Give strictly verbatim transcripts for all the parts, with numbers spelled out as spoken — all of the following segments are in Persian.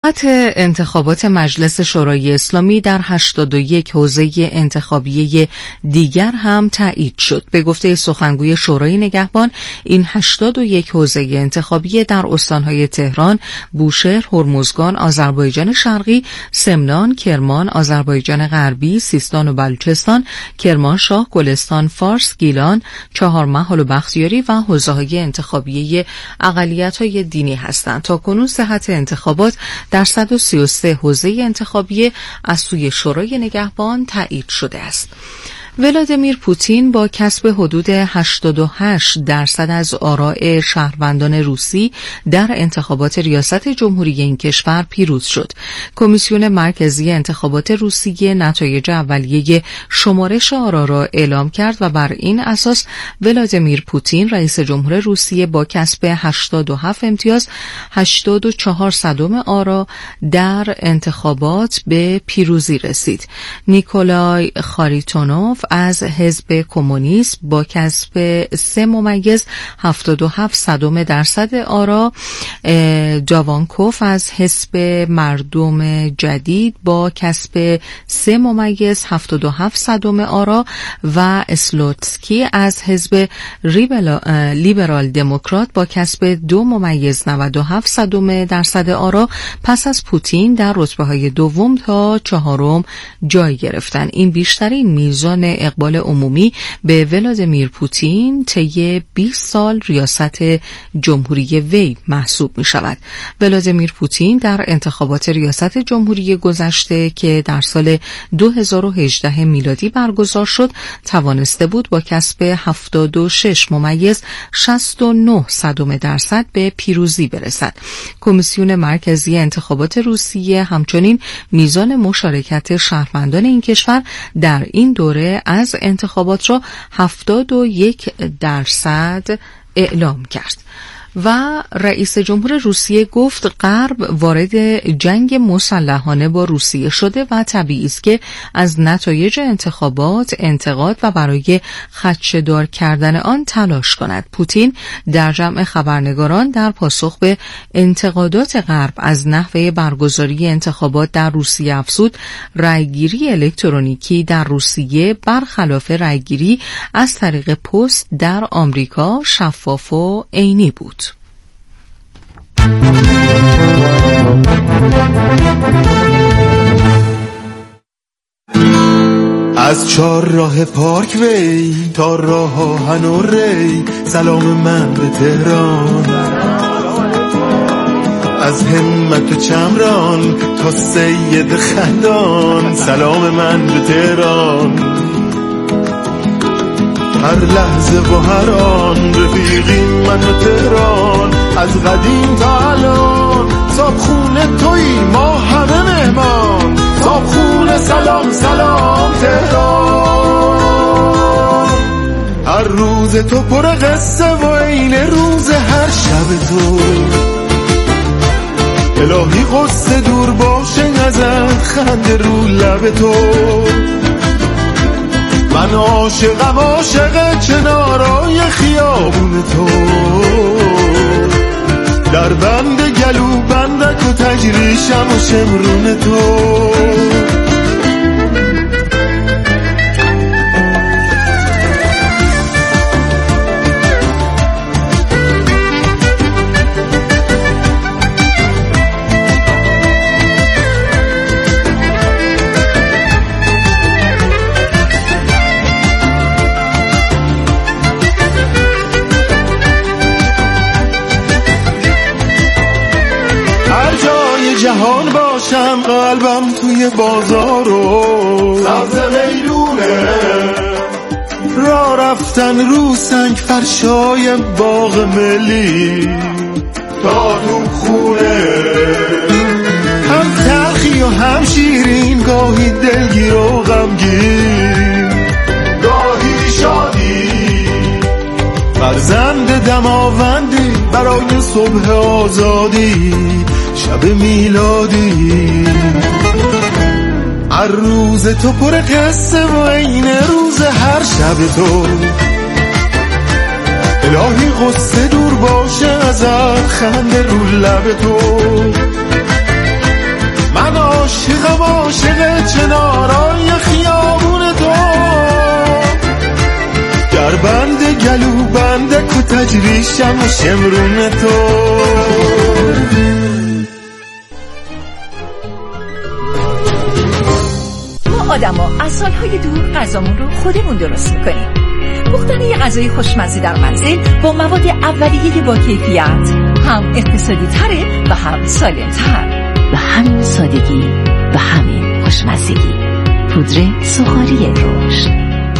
صحت انتخابات مجلس شورای اسلامی در هشتاد و یک حوزه انتخابی دیگر هم تایید شد. به گفته سخنگوی شورای نگهبان، این هشتاد و یک حوزه انتخابی در استانهای تهران، بوشهر، هرمزگان، آذربایجان شرقی، سمنان، کرمان، آذربایجان غربی، سیستان و بلوچستان، کرمانشاه، گلستان، فارس، گیلان، چهارمحال و بختیاری و حوزه‌های انتخابی اقلیت‌های دینی هستند. تا کنون صحت انتخابات در صد و سی و سه حوزه انتخابی از سوی شورای نگهبان تایید شده است. ولادیمیر پوتین با کسب حدود هشتاد و هشت درصد از آراء شهروندان روسی در انتخابات ریاست جمهوری این کشور پیروز شد. کمیسیون مرکزی انتخابات روسیه نتایج اولیه شمارش آرا را اعلام کرد و بر این اساس ولادیمیر پوتین رئیس جمهور روسیه با کسب هشتاد و هفت امتیاز هشتاد و چهار صدم آرا در انتخابات به پیروزی رسید. نیکولای خاریتونوف از حزب کمونیست با کسب سه ممیز هفتاد و هفت صدم درصد آرا، جاوانکوف از حزب مردم جدید با کسب سه ممیز هفتاد و هفت صدم آرا و اسلوتسکی از حزب لیبرال دموکرات با کسب دو ممیز نود و هفت صدم درصد آرا پس از پوتین در رتبه های دوم تا چهارم جای گرفتن. این بیشترین میزان اقبال عمومی به ولادیمیر پوتین طی بیست سال ریاست جمهوری وی محسوب می شود. ولادیمیر پوتین در انتخابات ریاست جمهوری گذشته که در سال دو هزار و هجده میلادی برگزار شد توانسته بود با کسب هفتاد و شش ممیز شصت و نه صدم درصد به پیروزی برسد. کمیسیون مرکزی انتخابات روسیه همچنین میزان مشارکت شهروندان این کشور در این دوره از انتخابات را هفتاد و یک درصد اعلام کرد. و رئیس جمهور روسیه گفت غرب وارد جنگ مسلحانه با روسیه شده و طبیعی است که از نتایج انتخابات انتقاد و برای خدشه‌دار کردن آن تلاش کند. پوتین در جمع خبرنگاران در پاسخ به انتقادات غرب از نحوه برگزاری انتخابات در روسیه افزود رأیگیری الکترونیکی در روسیه برخلاف رأیگیری از طریق پست در آمریکا شفاف و عینی بود. از چهار راه پارک وی تا راه آهن و ری، سلام من به تهران. از همت چمران تا سید خندان، سلام من به تهران. هر لحظه و هر آن رفیقیم من و تهران، از قدیم تا الان صاحب خونه تویی ما همه مهمان. صاحب خونه سلام سلام تهران. هر روز تو پر قصه و این روز هر شب تو، الهی قصه دور باشه ازت خنده رو لب تو. من عاشقم عاشق کنارای خیابون تو، در بند گلو بندک و تجریشم و شمرون تو. جهان باشم قلبم توی بازار و سبز میدونه، را رفتن رو سنگ فرشای باغ ملی تا تو خونه. هم تلخی و هم شیرین، گاهی دلگیر و غمگین، گاهی شادی. فرزند دماوندی برای صبح آزادی، شب میلادی. هر روز تو پر قصه و این روز هر شب تو، الهی قصه دور باشه ازت خنده رو لب تو. عاشقم عاشق چنارای خیابون تو، گر بند گلو بند کو تجریشم و شمرون تو. ما آدما از سالهای دور غذامون رو خودمون درست میکنیم. پختن یه غذای خوشمزه در منزل با مواد اولیه با کیفیت هم اقتصادی تره و هم سالم تر. و همین سادگی و همین خوشمزگی. پودر سوغاری رشد.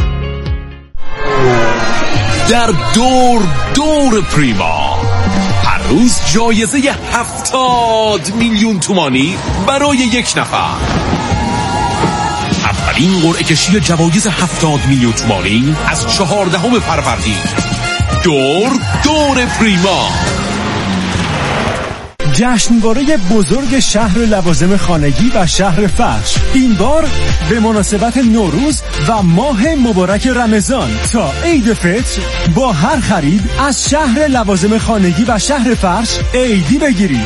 در دور دور پریما هر روز جایزه هفتاد میلیون تومانی برای یک نفر. اولین قرعه کشی جوایز هفتاد میلیون تومانی از چهاردهم فروردین. دور دور پریما. جشنواره بزرگ شهر لوازم خانگی و شهر فرش، این بار به مناسبت نوروز و ماه مبارک رمضان تا عید فطر با هر خرید از شهر لوازم خانگی و شهر فرش عیدی بگیرید.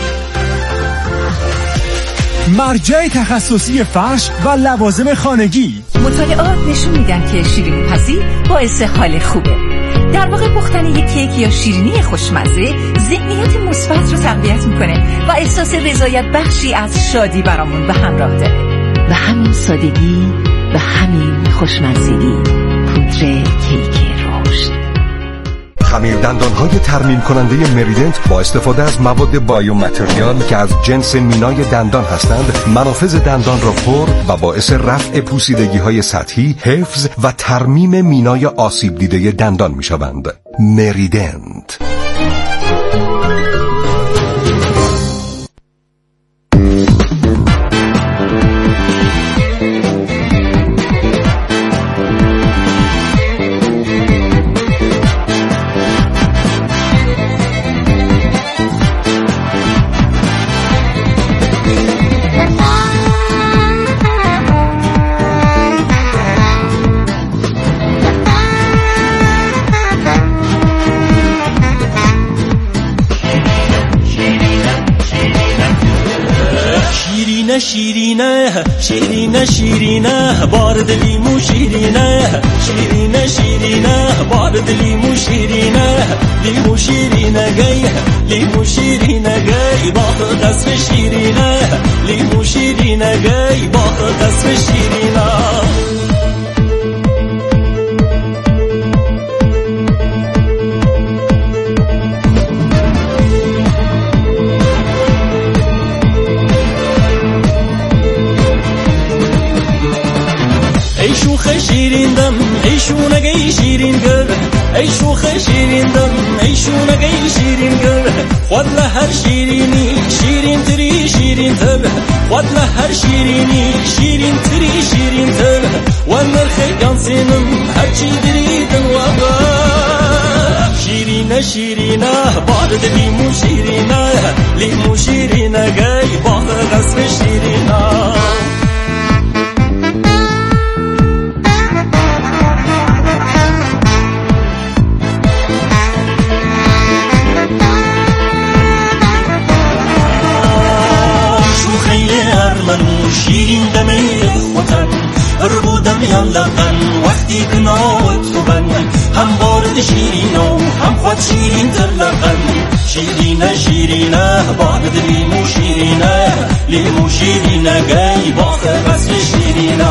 مرجع تخصصی فرش و لوازم خانگی. مطالعات نشون میدن که شیرینی پزی باعث حال خوبه. در واقع پختن یک کیک یا شیرینی خوشمزه ذهنیت مثبت رو تقویت میکنه و احساس رضایت بخشی از شادی برامون به همراه داره. و همین سادگی و همین خوشمزگی. پودر کیک رشد. خمیر دندان‌های ترمیم کننده مریدنت با استفاده از مواد بایو متریال که از جنس مینای دندان هستند، منافذ دندان را پر و باعث رفع پوسیدگی‌های سطحی، حفظ و ترمیم مینای آسیب دیده دندان می‌شوند. مریدنت. شیرینه شیرینه شیرینه بارد لیمو شیرینه شیرینه شیرینه بارد لیمو شیرینه لیمو شیرینه گی لیمو شیرینه گی باغ قصر شیرینه لیمو شیرینه گی باغ قصر شیرینه. ای شوخ شیرین دم ای شونگی شیرین گر ای شوخ شیرین دم ای شونگی شیرین گر خود لهر شیرینی شیرین تری شیرین تر خود لهر شیرینی شیرین تری شیرین تر و نرخ گانسینم هرچی دریدن و با شیرینه شیرینه بارد لیمو شیرینه لیمو شیرینه گی باغ قصر شیرینه. شیرین دمی خوتن هر بودم یان لغن وقتی کنات خوبن هم بارد شیرین و هم خود شیرین تر لغن شیرینه شیرینه بارد لیمو شیرینه لیمو شیرینه گی باغ قصر شیرینه.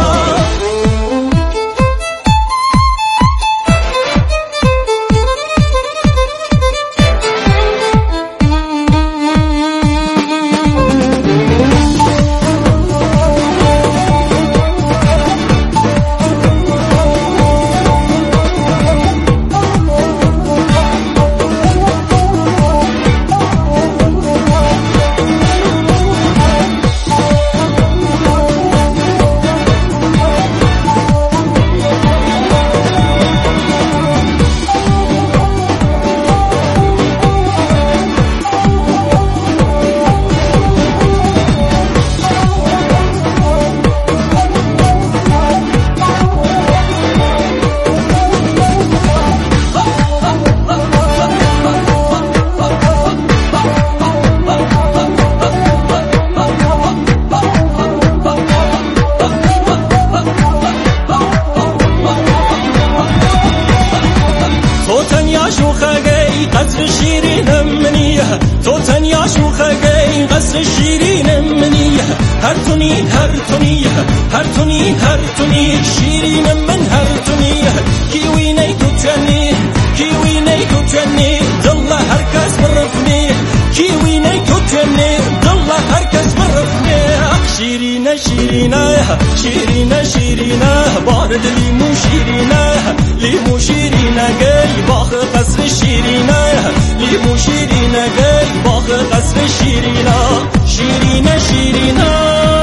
منی هر تونی هر تونی هر تونی هر تونی شیرین من هر تونی کیوی نی تو چنی کیوی نی تو چنی دل هر کس برفنی کیوی نی تو چنی دل هر کس برفنی شیرینه شیرینه شیرینه شیرینه بارد لیمو شیرینه لیمو شیرینه گل باغ قصر شیرینه لیمو شیرینه گل باغ قصر شیرینه شیرینه شیرینه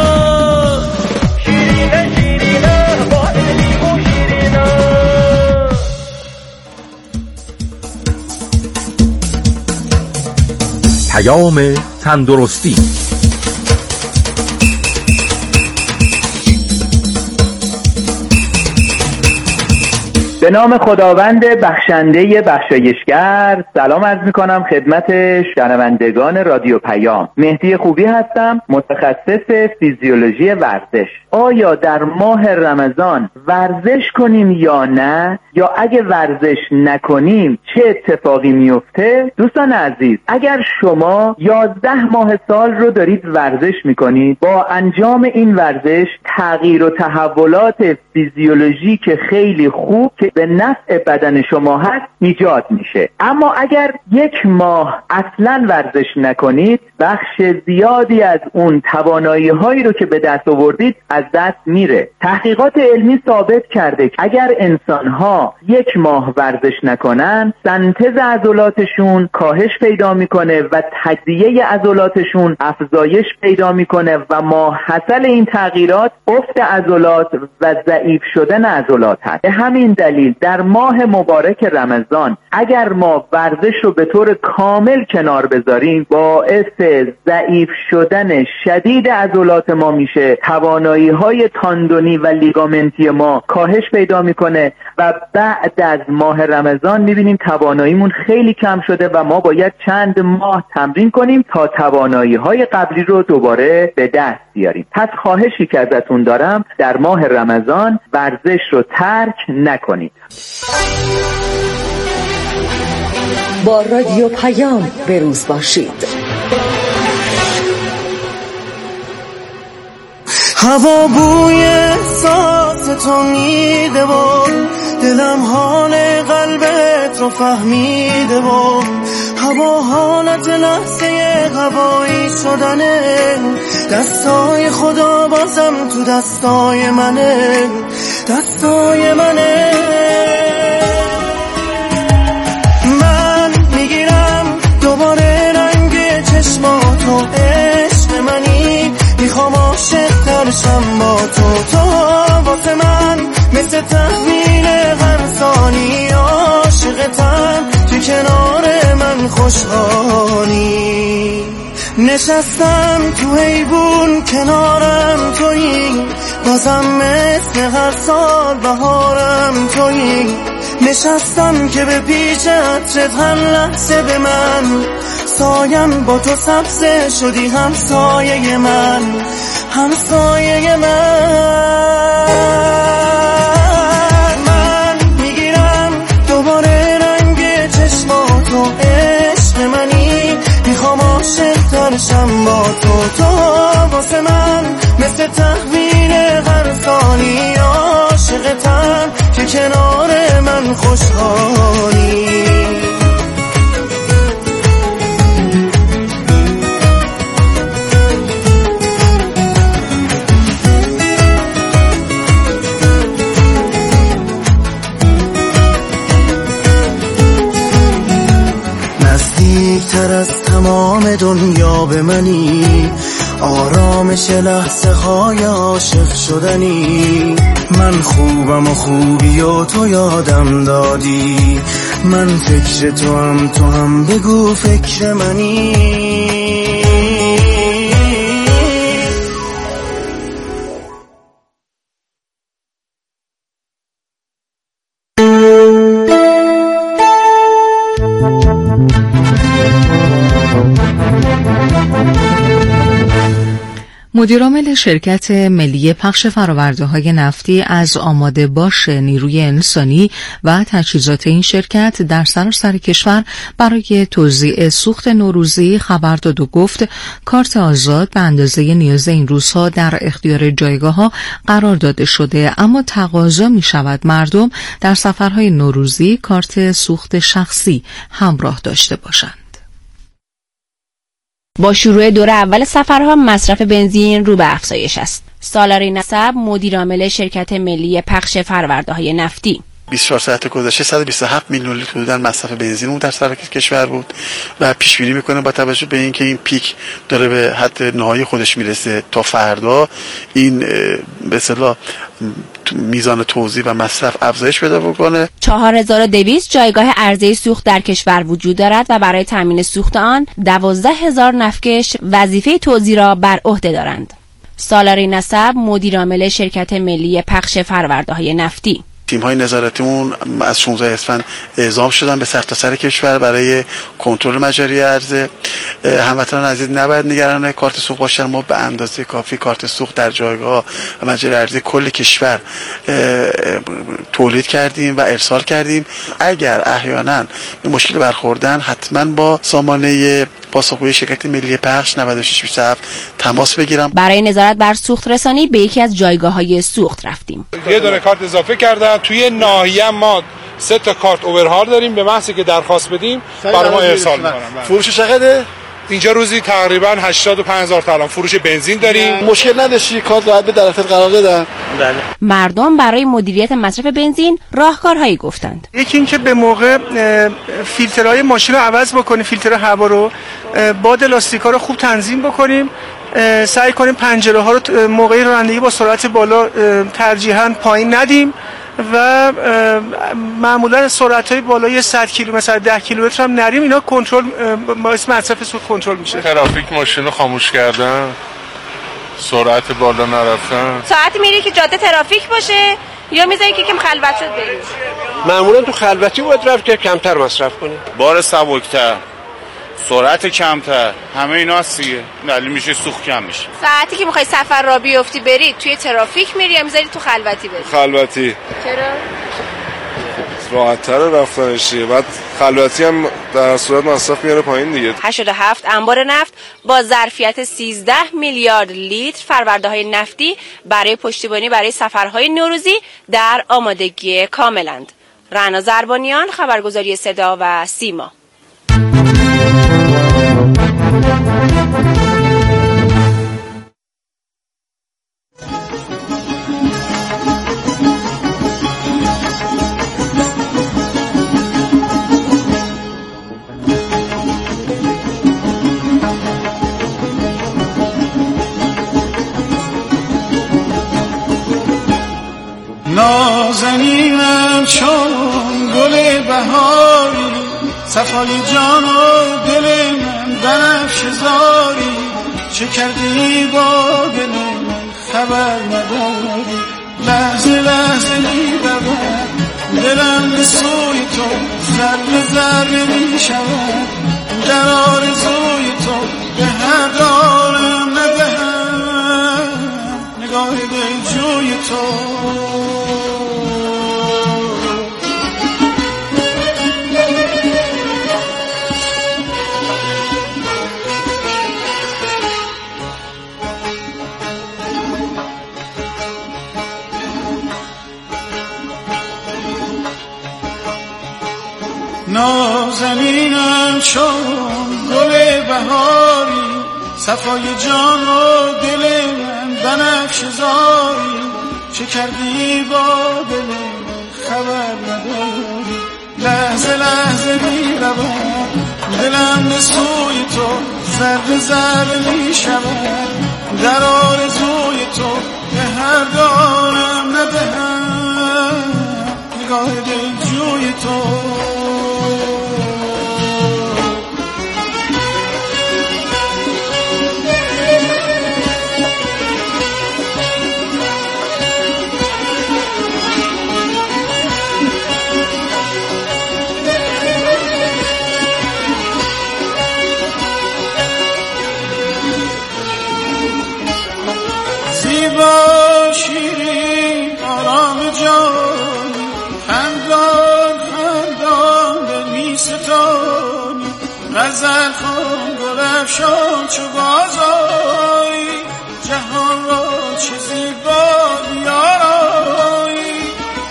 شیرینه شیرینه بارد لیمو شیرینه. پیام تندرستی. به نام خداوند بخشنده بخشایشگر. سلام عرض میکنم خدمت شنوندگان رادیو پیام. مهدی خوبی هستم، متخصص فیزیولوژی ورزش. آیا در ماه رمضان ورزش کنیم یا نه، یا اگه ورزش نکنیم چه اتفاقی میفته؟ دوستان عزیز، اگر شما یازده ماه سال رو دارید ورزش میکنید، با انجام این ورزش تغییر و تحولات فیزیولوژیک خیلی خوب که به نفع بدن شما هست ایجاد میشه. اما اگر یک ماه اصلا ورزش نکنید، بخش زیادی از اون توانایی هایی رو که به دست آوردید از دست میره. تحقیقات علمی ثابت کرده که اگر انسان ها یک ماه ورزش نکنن، سنتز عضلاتشون کاهش پیدا میکنه و تجزیه عضلاتشون افزایش پیدا میکنه و ماحصل این تغییرات افت عضلات و ضعیف شدن عضلات هست. به همین دلیل در ماه مبارک رمضان اگر ما ورزش رو به طور کامل کنار بذاریم، باعث ضعیف شدن شدید عضلات ما میشه، توانایی های تاندونی و لیگامنتی ما کاهش پیدا میکنه و بعد از ماه رمضان میبینیم تواناییمون خیلی کم شده و ما باید چند ماه تمرین کنیم تا توانایی های قبلی رو دوباره به دست بیاریم. پس خواهشی که ازتون دارم، در ماه رمضان ورزش رو ترک نکنید. با رادیو پیام به روز باشید. هوا بوی احساس تو میده و دلم حال قلبت رو فهمیده و هوا حالت لحظه هوایی شدنه، دستای خدا بازم تو دستای منه، دستای منه. من میگیرم دوباره رنگ چشماتو، عشق منی، میخوام عاشق ترشم با تو. تو واسه من مثل تحویل هر ثانی، عاشقتم تو کنار من خوشحالی. نشستم تو حیبون کنارم تویی، بازم مثل هر سال بهارم تویی. نشستم که به پیش عطرت هر لحظه به من، سایم با تو سبزه شدی همسایه من، همسایه من. من میگیرم دوباره رنگ چشماتو، عشق منی، میخوام عاشق ترشم با تو. تو واسه من مثل تحویل هر ثانی، عاشقتم که کنار من خوشحالی. نزدیکتر از تمام دنیا به منی، آرامش لحظه های عاشق شدنی. من خوبم و خوبی و تو یادم دادی، من فکر تو هم تو هم بگو فکر منی. مدیرعامل شرکت ملی پخش فرآورده‌های نفتی از آماده باش نیروی انسانی و تجهیزات این شرکت در سراسر کشور برای توزیع سوخت نوروزی خبر داد و گفت کارت آزاد به اندازه نیاز این روزها در اختیار جایگاه‌ها قرار داده شده، اما تقاضا می‌شود مردم در سفرهای نوروزی کارت سوخت شخصی همراه داشته باشند. با شروع دور اول سفرها مصرف بنزین رو به افزایش است. سالاری نسب مدیرعامل شرکت ملی پخش فرآورده‌های نفتی: بیست و چهار ساعت گذشته صد و بیست و هفت میلیون لیتر حدوداً مصرف بنزین در سراسر کشور بود و پیش بینی میکنه با توجه به اینکه این پیک داره به حد نهایی خودش میرسه تا فردا این به اصطلاح میزان توزیع و مصرف افزایش پیدا بکنه. چهار هزار و دویست جایگاه عرضه سوخت در کشور وجود دارد و برای تامین سوخت آن دوازده هزار نفتکش وظیفه توزیع را بر عهده دارند. سالاری نسب مدیرعامل شرکت ملی پخش فرآورده‌های نفتی: تیم‌های نظارتیمون از شانزده اسفند اعزام شدن به سرتاسر کشور برای کنترل مجاری عرضه. هموطنان عزیز نباید نگران کارت سوخت باشن. ما به اندازه کافی کارت سوخت در جایگاه و مجاری عرضه کل کشور تولید کردیم و ارسال کردیم. اگر احیانا به مشکل برخوردن حتما با سامانه پاسخگوی شرکت ملی پخش نود و شش بیست و هفت تماس بگیرم. برای نظارت بر سوخت رسانی به یکی از جایگاه‌های سوخت رفتیم. یه دونه کارت اضافه کردن. توی ناحیه ما سه تا کارت اوورهال داریم، به محضی که درخواست بدیم برای ما ارسال می‌کنن. فروش چقدره؟ اینجا روزی تقریبا هشتاد و پنج هزار تومان فروش بنزین داریم. مشکل نداشتی کارت راحت به طرفت قرار بدن. بله. مردم برای مدیریت مصرف بنزین راهکارهایی گفتند. یکی اینکه به موقع فیلترهای ماشین رو عوض بکنیم، فیلتر هوا رو، باد لاستیکا رو خوب تنظیم بکنیم، سعی کنیم پنجره ها رو موقع رانندگی با سرعت بالا ترجیحاً پایین ندیم و معمولا سرعت‌های بالای صد کیلومتر ده کیلومتر هم نریم. اینا کنترل باعث مصرف سوخت کنترل میشه. ترافیک ماشین رو خاموش کردن، سرعت بالا نرفتن. ساعتی میری که جاده ترافیک باشه یا میذاری که کم خلوت شد بریم؟ معمولا تو خلوتی باید رفت که کمتر مصرف کنه. بار سبکتر، سرعت کمتر، همه اینا هست دیگه. دلیل میشه سوخت کم میشه. ساعتی که میخوای سفر را بیفتی بری توی ترافیک میری یا میذاری تو خلوتی بری؟ خلوتی. چرا؟ راحت‌تر رفتنش دیگه. بعد خلوتی هم در صورت مصرف میاره پایین دیگه. هشتاد و هفت انبار نفت با ظرفیت سیزده میلیارد لیتر فرآورده‌های نفتی برای پشتیبانی برای سفرهای نوروزی در آمادگی کاملند. رعنا زربانیان، خبرگزاری صدا و سیما. نازنینم چون گل بهاری، صفای جان و دل من بنفشه زاری، چه کردی با دل من خبر نداری، لحظه لحظه میدوم دلم به سوی تو، ذره ذره میشود در آرزوی تو، به هر دارم ندهم نگاه دلجوی تو. نازنینم چون گل بهاری، صفای جان و دل من بنفشه زاری، چه کردی با دل من خبر نداری، لحظه لحظه میروم دلم به سوی تو، ذره ذره میشود در آرزوی تو، به هر دارم ندهم نگاه دلجوی تو. زیبا شیرین آرام جانی خندان خندان دل می ستانی غزل خوان گل افشان چو بازایی جهان را چه زیبا بیارایی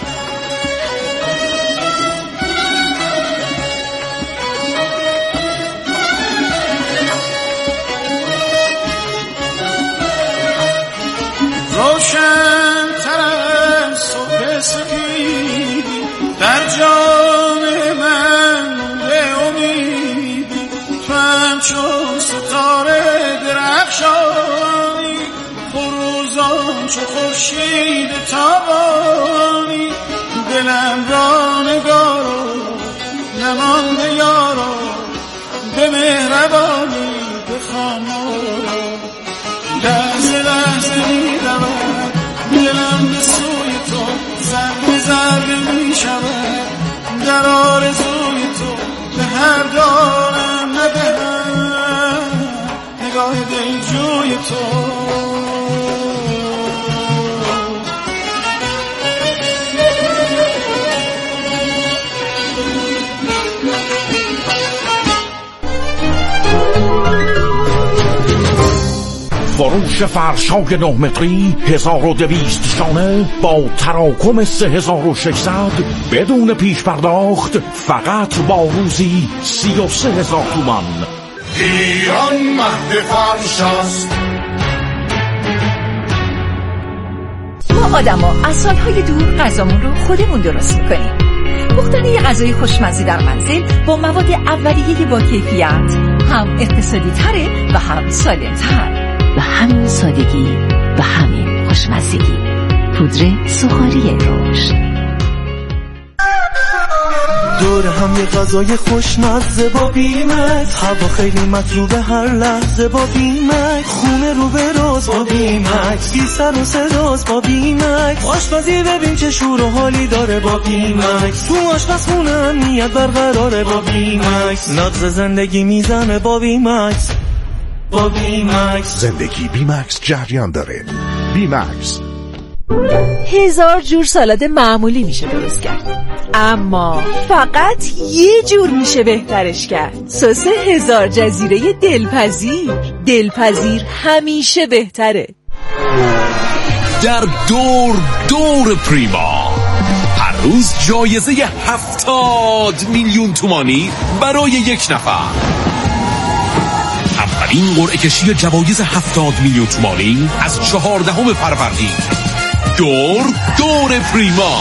روشن تر از صبح سفیدی در جان من به امیدی تو همچون ستاره درخشانی فروزان چو خورشید تابانی دلم را نگارو نمانده یارو به مهربانی بخوانم لحظه لحظه می رود دلم به سوی تو ضربه ضربه می شود در آرزوی تو به هر دارم ندهم نگاه دلجوی تو فروش فرشای نه متری هزار و دویست شانه با تراکم سه هزار و ششصد بدون پیش پرداخت فقط با روزی سی و سه هزار تومان. ایران مهد فرش است. ما آدما از سالهای دور غذامون رو خودمون درست میکنیم. پختن یه غذای خوشمزه در منزل با مواد اولیه با کیفیت هم اقتصادی تره و هم سالم تر. و همین سادگی و همین خوشمزگی. پودر سوخاری رشد. دور هم یه غذای خوشمزه با بیمت، هوا خیلی مطلوبه هر لحظه با بیمت، خونه رو به راز با بیمت، بی سر و صداست با بیمت، آشپزی ببین چه شور و حالی داره با بیمت، تو آشپزخونه امنیت برقراره با بیمت، نبض زندگی میزنه با بیمت. با بیمکس زندگی بیمکس جریان داره. بیمکس هزار جور سالاد معمولی میشه درست کرد، اما فقط یه جور میشه بهترش کرد. سس هزار جزیره دلپذیر. دلپذیر همیشه بهتره. در دور دور پریما هر روز جایزه هفتاد میلیون تومانی برای یک نفر. اولین قرعه کشی جوایز هفتاد میلیون تومانی از چهاردهم فروردین. دور دور پریما.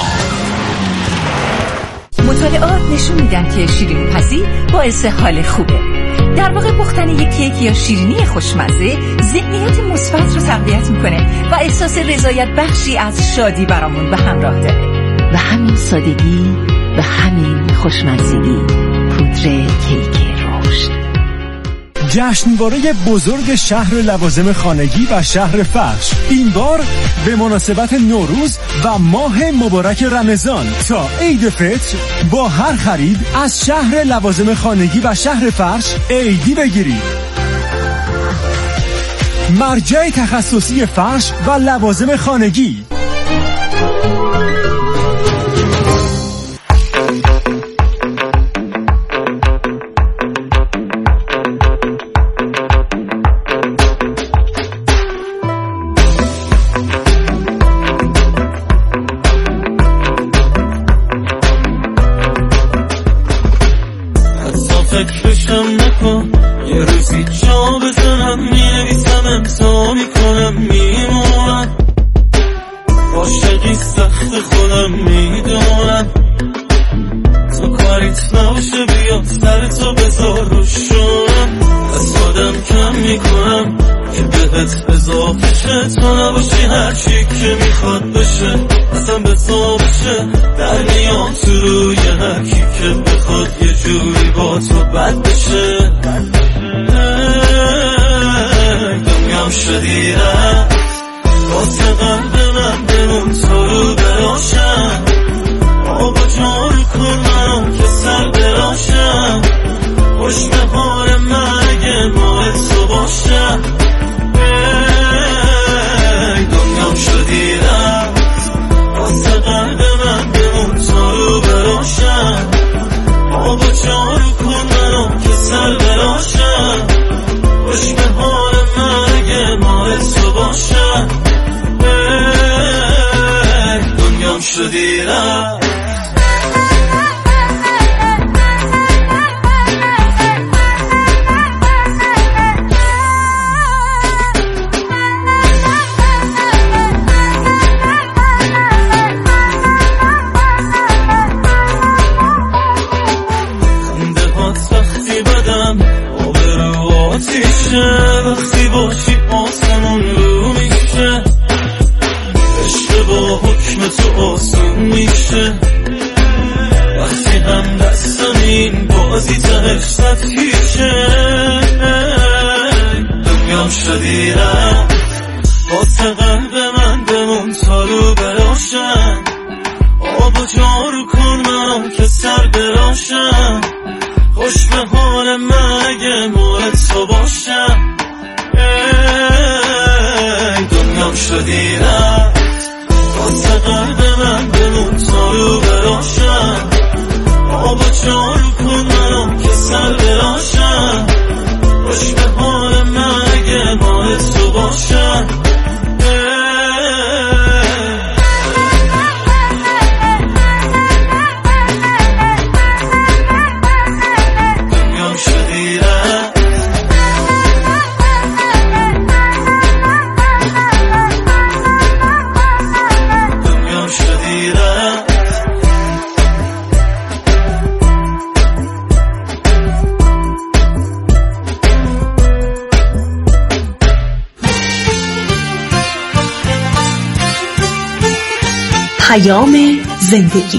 مطالعات نشون میدن که شیرینی پزی باعث حال خوبه. در واقع پختن یک کیک یا شیرینی خوشمزه ذهنیت مثبت رو تقویت میکنه و احساس رضایت بخشی از شادی برامون به همراه داره. و همین سادگی و همین خوشمزگی. پودر کیک رشد. جشنواره بزرگ شهر لوازم خانگی و شهر فرش، این بار به مناسبت نوروز و ماه مبارک رمضان تا عید فطر با هر خرید از شهر لوازم خانگی و شهر فرش عیدی بگیرید. مرجع تخصصی فرش و لوازم خانگی. فکرشم نکن یه روزی جا بزنم، می‌نویسم امضا میکنم میمونم، عاشقی سخت خودم میدونم، تو کاریت نباشه بیا سر تو بذار رو شونم، از خودم کم میکنم که بهت اضافه شه، تو نباشی هرچی که میخواد بشه اصلا به تو بشه، در میام تو روی هرکی که بخواد یه جوری با تو بد بشه. دنیام شدی رفت واسه قلب من بمون تو رو براشم، آبا جارو کن منم که سر براشم، خوش مهار مرگ ماه تو باشم. دنیام باشم. دنیام شدی رفت. وقتی باشی آسمون رو میشه، عشق با حکم تو آسون میشه. وقتی هم دستم این بازی ته سطحیشه، دنیام شدی رفت. واسه قلب من بمون تا رو براشم، آب و جارو کن منم که سر براشم. خوش به حال من اگه مورد تو باشم. ای دنیام شدی رفت. واسه قلب من بمون تا رو براشم، آب و جارو کن منم که سر براشم. خوش به حال من اگه مورد تو باشم. پیام زندگی.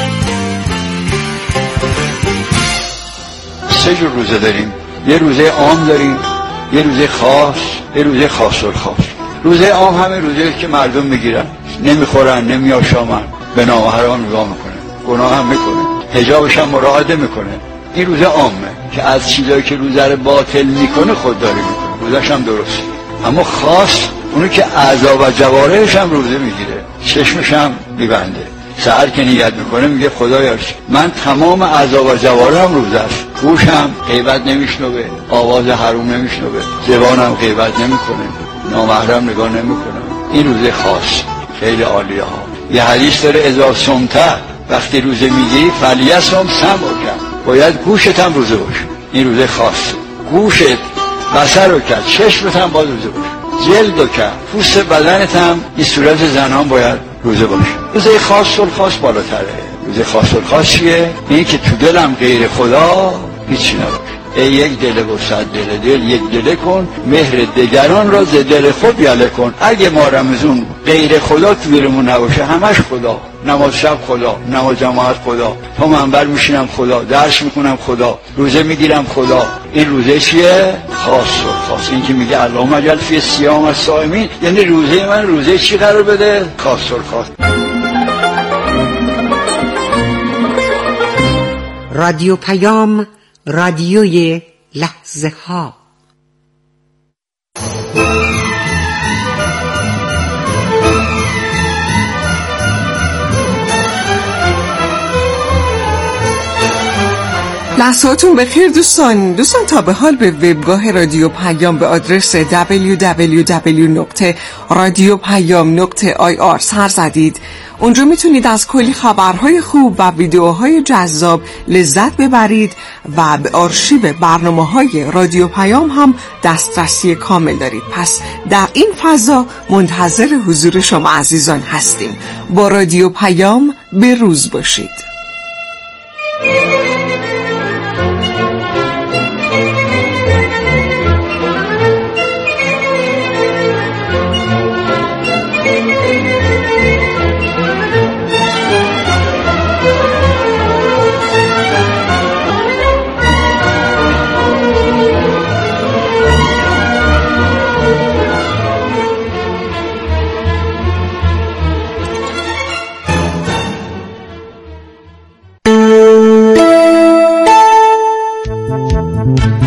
سه جور روزه داریم. یه روزه عام داریم، یه روزه خاص، یه روزه خاص الخاص. روزه عام همه روزه که مردم میگیرن، نمیخورن، نمیاشامن، به نام حرام نگاه میکنه، گناه هم میکنه، حجابش هم مراعات میکنه. این روزه عامه که از چیزایی که روزه رو باطل میکنه خودداری میکنه، روزش هم درسته. اما خاص اونو که اعضا و جوارحش هم روزه میگیره، چشمش هم میبنده، سحر که نیت میکنه میگه خدایا من تمام اعضا و جوارحم روزه است، گوشم غیبت نمیشنوه، آواز حروم نمیشنوه، زبانم غیبت نمیکنه، نامحرم نگاه نمیکنه. این روزه خاص خیلی عالیه ها. یه حدیث داره اذا صمت، وقتی روزه میگیری فلیصم سمعک، باید گوشت هم روزه باشه. این روزه خاص. گوشت، بصر و کرد، چشمت هم باید روزه باشه، جلد و کرد، پوست بدنت هم این صورت زنان باید روزه باشه. روزه خاص و خاص بالاتره. روزه خاص و خاص چیه؟ این که تو دلم غیر خدا هیچی نباشه. ای یک دل و صد دل، دل یک دل کن، مهر دگران را ز دل خود یله کن. اگه ما رمزون غیر خدا تو دلمون نباشه، همش خدا، نماز شب خدا، نماز جماعت خدا، تا منبر میشینم خدا، درس میکنم خدا، روزه میگیرم خدا. این روزه چیه؟ خاص و خاص. این که میگه اللهم اجعل فی الصیام الصائمین، یعنی روزه من روزه چی قرار بده؟ خاص و خاص. رادیو پیام، رادیوی لحظه ها. لحظاتون بخیر دوستان. دوستان تا به حال به وبگاه رادیو پیام به آدرس دبلیو دبلیو دبلیو دات رادیو پیام دات آی آر سر زدید. اونجا میتونید از کلی خبرهای خوب و ویدیوهای جذاب لذت ببرید و به آرشیو برنامه‌های رادیو پیام هم دسترسی کامل دارید. پس در این فضا منتظر حضور شما عزیزان هستیم. با رادیو پیام به روز باشید.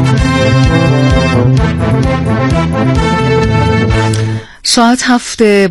ساعت هفت